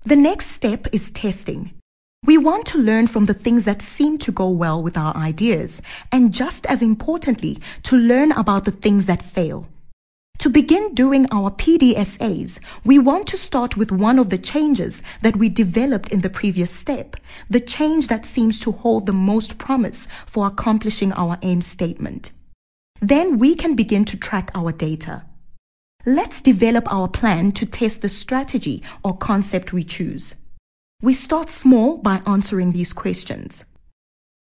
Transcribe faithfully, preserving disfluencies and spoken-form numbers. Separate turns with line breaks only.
The next step is testing. We want to learn from the things that seem to go well with our ideas, and just as importantly, to learn about the things that fail. To begin doing our P D S As, we want to start with one of the changes that we developed in the previous step, the change that seems to hold the most promise for accomplishing our aim statement. Then we can begin to track our data. Let's develop our plan to test the strategy or concept we choose. We start small by answering these questions.